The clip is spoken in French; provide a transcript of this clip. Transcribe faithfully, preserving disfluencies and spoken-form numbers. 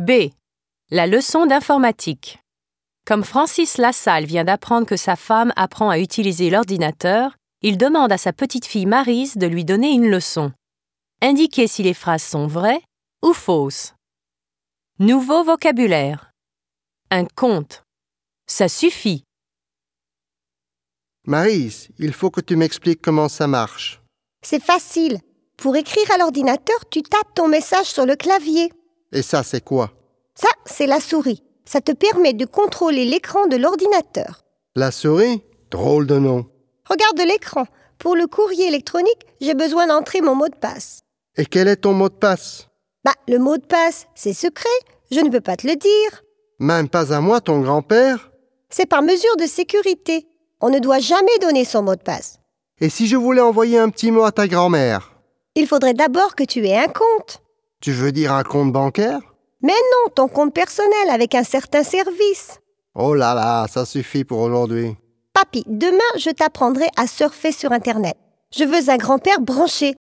B. La leçon d'informatique. Comme Francis Lassalle vient d'apprendre que sa femme apprend à utiliser l'ordinateur, il demande à sa petite fille Maryse de lui donner une leçon. Indiquez si les phrases sont vraies ou fausses. Nouveau vocabulaire. Un compte. Ça suffit. Maryse, il faut que tu m'expliques comment ça marche. C'est facile. Pour écrire à l'ordinateur, tu tapes ton message sur le clavier. Et ça, c'est quoi? Ça, c'est la souris. Ça te permet de contrôler l'écran de l'ordinateur. La souris? Drôle de nom. Regarde l'écran. Pour le courrier électronique, j'ai besoin d'entrer mon mot de passe. Et quel est ton mot de passe? Bah, le mot de passe, c'est secret. Je ne peux pas te le dire. Même pas à moi, ton grand-père? C'est par mesure de sécurité. On ne doit jamais donner son mot de passe. Et si je voulais envoyer un petit mot à ta grand-mère? Il faudrait d'abord que tu aies un compte. Tu veux dire un compte bancaire? Mais non, ton compte personnel avec un certain service. Oh là là, ça suffit pour aujourd'hui. Papy, demain, je t'apprendrai à surfer sur Internet. Je veux un grand-père branché.